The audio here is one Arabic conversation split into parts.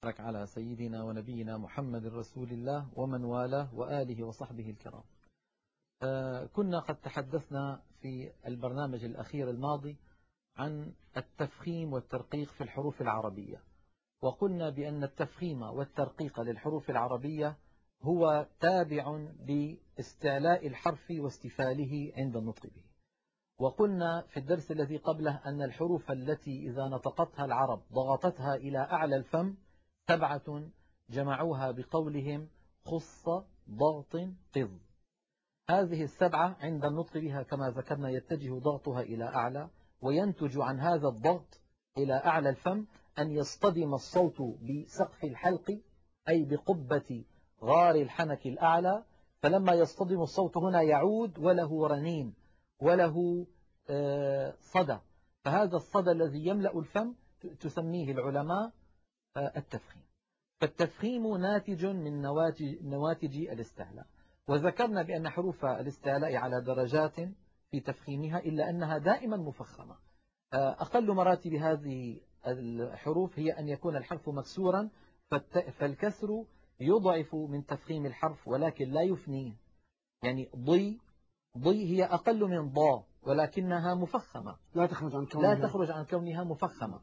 بارك على سيدنا ونبينا محمد رسول الله ومن والاه وآله وصحبه الكرام. كنا قد تحدثنا في البرنامج الأخير الماضي عن التفخيم والترقيق في الحروف العربية، وقلنا بأن التفخيم والترقيق للحروف العربية هو تابع لاستعلاء الحرف واستفاله عند النطق به. وقلنا في الدرس الذي قبله أن الحروف التي إذا نطقتها العرب ضغطتها إلى أعلى الفم 7 جمعوها بقولهم خص ضغط قض. هذه 7 عند النطق بها كما ذكرنا يتجه ضغطها إلى أعلى، وينتج عن هذا الضغط إلى أعلى الفم أن يصطدم الصوت بسقف الحلق أي بقبة غار الحنك الأعلى، فلما يصطدم الصوت هنا يعود وله رنين وله صدى، فهذا الصدى الذي يملأ الفم تسميه العلماء التفخيم. فالتفخيم ناتج من نواتج الاستعلاء، وذكرنا بأن حروف الاستعلاء على درجات في تفخيمها إلا أنها دائما مفخمة. أقل مراتب هذه الحروف هي أن يكون الحرف مكسورا، فالكسر يضعف من تفخيم الحرف ولكن لا يفنيه. يعني ضي هي أقل من ضا ولكنها مفخمة، لا تخرج عن كونها مفخمة.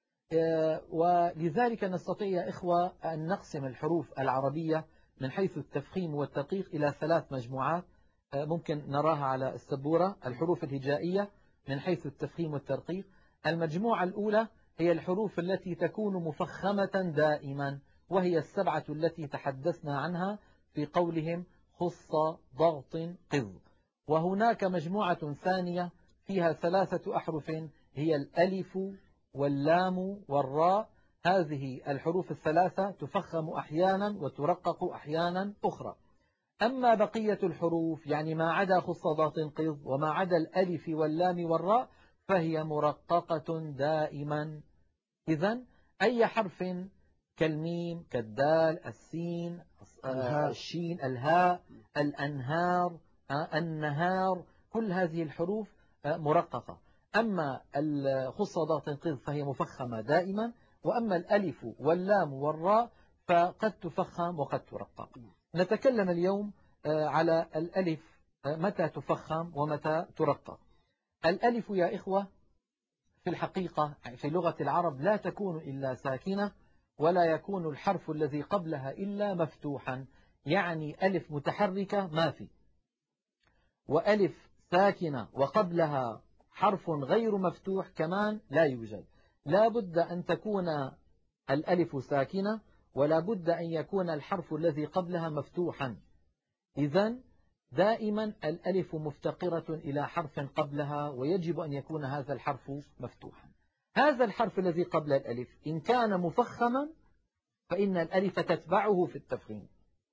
ولذلك نستطيع يا إخوة أن نقسم الحروف العربية من حيث التفخيم والترقيق إلى 3 مجموعات ممكن نراها على السبورة. الحروف الهجائية من حيث التفخيم والترقيق. المجموعة الأولى هي الحروف التي تكون مفخمة دائما، وهي 7 التي تحدثنا عنها في قولهم خص ضغط قض. وهناك مجموعة ثانية فيها 3 أحرف هي الألف واللام والراء. هذه الحروف ال3 تفخم أحيانا وترقق أحيانا أخرى. أما بقية الحروف يعني ما عدا خص ضغط قض وما عدا الألف واللام والراء فهي مرققة دائما. إذن أي حرف كالميم كالدال السين الشين الهاء الأنهار النهار، كل هذه الحروف مرققة. أما خص ضغط قض فهي مفخمة دائما، وأما الألف واللام والراء فقد تفخم وقد ترقق. نتكلم اليوم على الألف متى تفخم ومتى ترقق. الألف يا إخوة في الحقيقة في لغة العرب لا تكون إلا ساكنة، ولا يكون الحرف الذي قبلها إلا مفتوحا. يعني ألف متحركة ما في، وألف ساكنة وقبلها حرف غير مفتوح كمان لا يوجد. لا بد أن تكون الألف ساكنة، ولا بد أن يكون الحرف الذي قبلها مفتوحا. إذن دائما الألف مفتقرة إلى حرف قبلها، ويجب أن يكون هذا الحرف مفتوحا. هذا الحرف الذي قبل الألف إن كان مفخما فإن الألف تتبعه في التفخيم.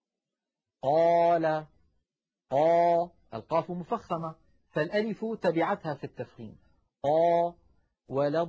قال القاف مفخمة فالألف تبعتها في التفخيم. ولا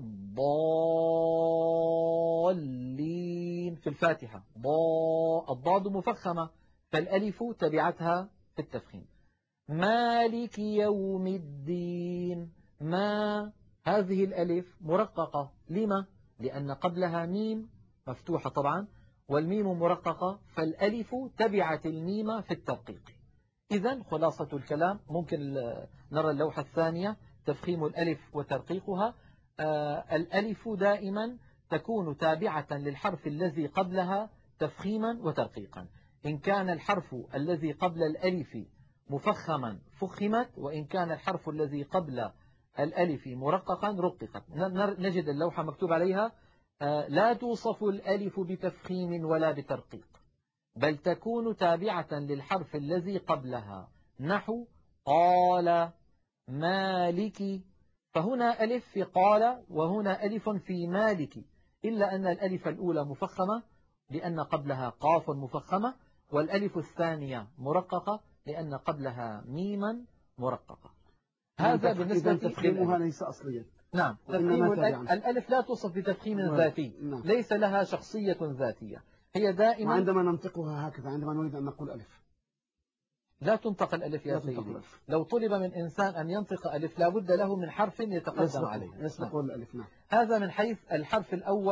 الضالين في الفاتحة. الضاد مفخمة فالألف تبعتها في التفخيم. مالك يوم الدين. ما هذه الألف مرققة. لما؟ لأن قبلها ميم مفتوحة طبعا، والميم مرققة، فالألف تبعت الميم في الترقيق. إذن خلاصة الكلام ممكن نرى اللوحة الثانية تفخيم الألف وترقيقها. الألف دائما تكون تابعة للحرف الذي قبلها تفخيما وترقيقا. إن كان الحرف الذي قبل الألف مفخما فخمت، وإن كان الحرف الذي قبل الألف مرققا رققت. نجد اللوحة مكتوب عليها لا توصف الألف بتفخيم ولا بترقيق، بل تكون تابعة للحرف الذي قبلها، نحو قال مالك. فهنا ألف في قال وهنا ألف في مالك، إلا أن الألف الأولى مفخمة لأن قبلها قاف مفخمة، والألف الثانية مرققة لأن قبلها ميما مرققة. هذا بالنسبة تفخيمها ليس أصليا. نعم، تفخيم الألف لا توصف بتفخيم ذاتي. نعم. ليس لها شخصية ذاتية، هي دائما. وعندما ننطقها هكذا عندما نريد أن نقول ألف لا تنطق الألف يا سيدي. لو طلب من إنسان أن ينطق ألف لا بد له من حرف يتقدم عليه يسبق الألف. نعم. هذا من حيث الحرف الأول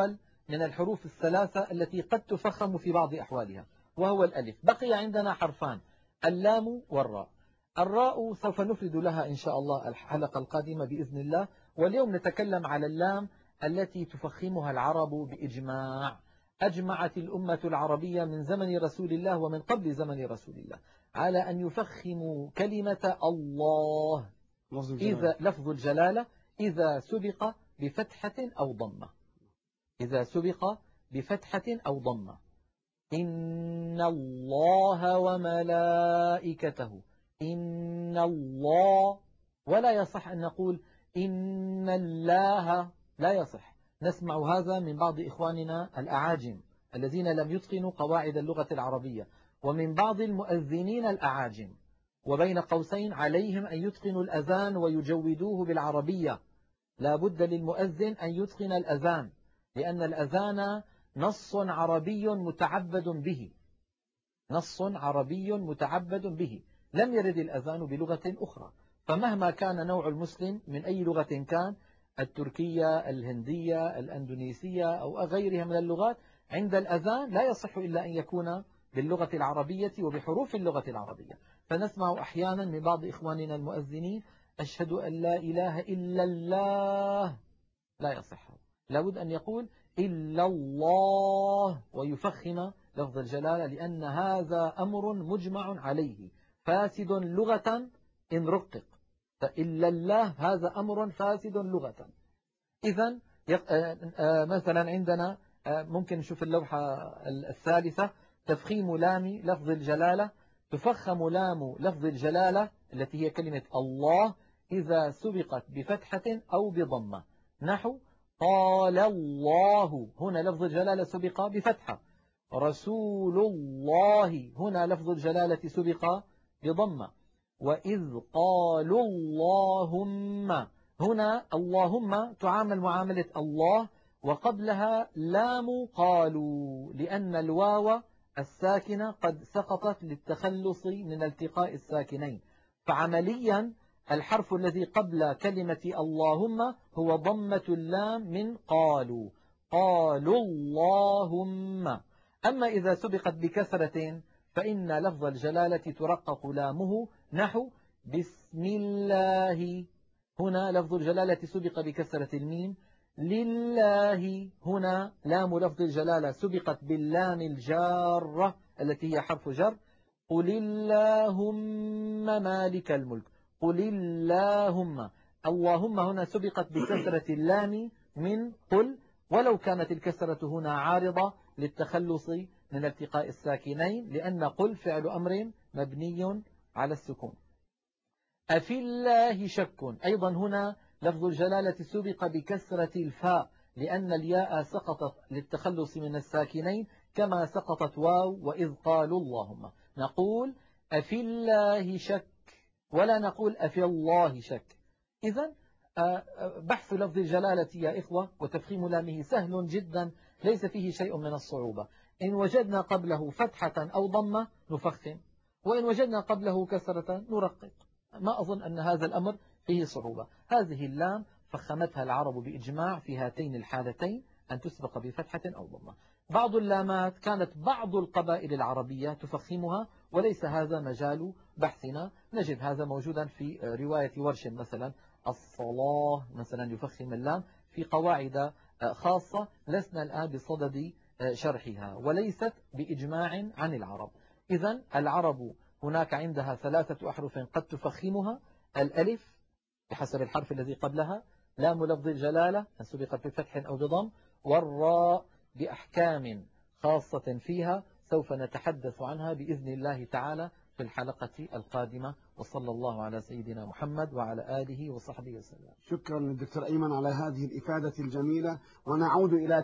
من الحروف الثلاثة التي قد تفخم في بعض أحوالها، وهو الألف. بقي عندنا حرفان، اللام والراء. الراء سوف نفرد لها إن شاء الله الحلقة القادمة بإذن الله، واليوم نتكلم على اللام التي تفخمها العرب بإجماع. أجمعت الأمة العربية من زمن رسول الله ومن قبل زمن رسول الله على أن يفخموا كلمة الله إذا لفظ الجلالة إذا سبق بفتحة أو ضمة. إذا سبق بفتحة أو ضمة. إن الله وملائكته، إن الله، ولا يصح أن نقول إن الله، لا يصح. نسمع هذا من بعض إخواننا الأعاجم الذين لم يتقنوا قواعد اللغة العربية، ومن بعض المؤذنين الأعاجم، وبين قوسين عليهم أن يتقنوا الأذان ويجودوه بالعربية. لا بد للمؤذن أن يتقن الأذان، لأن الأذان نص عربي متعبد به، نص عربي متعبد به، لم يرد الأذان بلغة أخرى. فمهما كان نوع المسلم من أي لغة كان، التركية، الهندية، الأندونيسية أو غيرها من اللغات، عند الأذان لا يصح إلا أن يكون باللغة العربية وبحروف اللغة العربية. فنسمع أحيانا من بعض إخواننا المؤذنين أشهد أن لا إله إلا الله، لا يصح. لابد أن يقول إلا الله ويفخم لفظ الجلالة، لأن هذا أمر مجمع عليه فاسد لغة إن رقق. فإلا الله هذا أمر فاسد لغة. إذن مثلا عندنا ممكن نشوف اللوحة الثالثة، تفخيم لام لفظ الجلالة. تفخم لام لفظ الجلالة التي هي كلمة الله إذا سبقت بفتحة أو بضمة. نحو قال الله، هنا لفظ الجلالة سبق بفتحة. رسول الله، هنا لفظ الجلالة سبق بضمة. وإذ قالوا اللهم، هنا اللهم تعامل معاملة الله، وقبلها لام قالوا، لأن الواو الساكنة قد سقطت للتخلص من التقاء الساكنين. فعمليا الحرف الذي قبل كلمة اللهم هو ضمة اللام من قالوا، قالوا اللهم. أما إذا سبقت بكسرة فإن لفظ الجلالة ترقق لامه. نحو بسم الله، هنا لفظ الجلالة سبق بكسرة الميم. لله، هنا لام لفظ الجلالة سبقت باللام الجارة التي هي حرف جر. قل اللهم مالك الملك، قل اللهم. اللهم هنا سبقت بكسرة اللام من قل، ولو كانت الكسرة هنا عارضة للتخلص من التقاء الساكنين، لأن قل فعل أمر مبني على السكون. أفي الله شك، أيضا هنا لفظ الجلالة سبق بكسرة الفاء، لأن الياء سقطت للتخلص من الساكنين كما سقطت واو وإذ قالوا اللهم. نقول أفي الله شك، ولا نقول أفي الله شك. إذن بحث لفظ الجلالة يا إخوة وتفخيم لامه سهل جدا، ليس فيه شيء من الصعوبة. إن وجدنا قبله فتحة أو ضمة نفخم، وإن وجدنا قبله كسرة نرقق. ما أظن أن هذا الأمر فيه صعوبة. هذه اللام فخمتها العرب بإجماع في هاتين الحالتين، أن تسبق بفتحة أو ضمة. بعض اللامات كانت بعض القبائل العربية تفخمها، وليس هذا مجال بحثنا. نجد هذا موجودا في رواية ورش مثلا، الصلاة مثلا يفخم اللام في قواعد خاصة لسنا الآن بصدد شرحها، وليست بإجماع عن العرب. إذن العرب هناك عندها 3 أحرف قد تفخمها: الألف بحسب الحرف الذي قبلها، لام لفظ الجلالة أن سبقت بفتح أو بضم، والراء بأحكام خاصة فيها سوف نتحدث عنها بإذن الله تعالى في الحلقة القادمة. وصلى الله على سيدنا محمد وعلى آله وصحبه وسلم. شكرا للدكتور أيمن على هذه الإفادة الجميلة، ونعود إلى